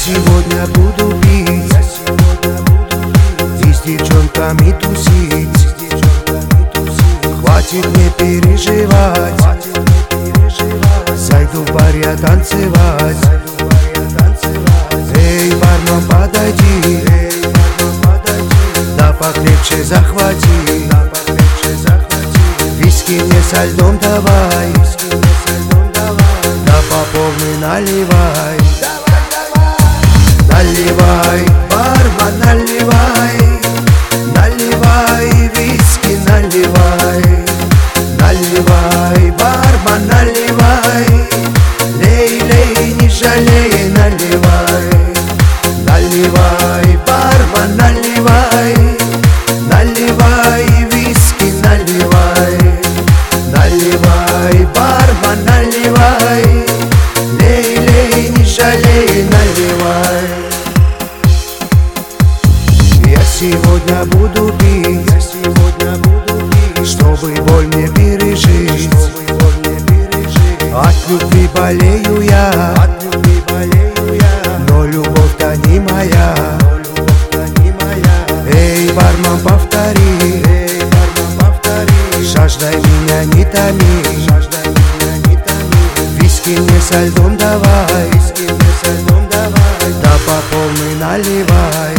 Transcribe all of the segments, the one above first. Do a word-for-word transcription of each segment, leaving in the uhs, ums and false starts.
сегодня буду пить, и с девчонками тусить. Хватит мне переживать, зайду в бар я танцевать. Эй, бармен, подойди, да покрепче захвати. Виски мне со льдом давай, да по полной наливай. Наливай, бармен, наливай, наливай, виски наливай. Наливай, бармен, наливай, лей, лей, не жалей, наливай. Наливай, бармен, наливай, наливай, виски наливай. Наливай, бармен, наливай, лей, лей, не жалей, наливай. Я сегодня буду пить, я сегодня буду пить, чтобы боль мне пережить. От любви болею я, от любви болею я, но любовь-то не моя. Эй, бармен, повтори, эй, бармен, повтори, жаждай меня не томи, жаждай меня не томи. Виски мне со льдом давай, виски мне со льдом давай, да по полной наливай.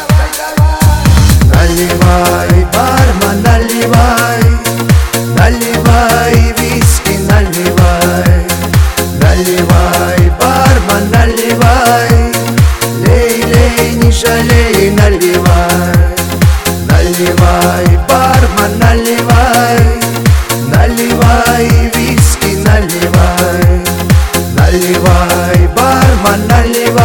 Наливай, бармен, наливай, наливай, виски наливай. Наливай, бармен, наливай, лей, лей, не жалей, наливай. Наливай, бармен, наливай, наливай, виски наливай. Наливай, бармен, наливай.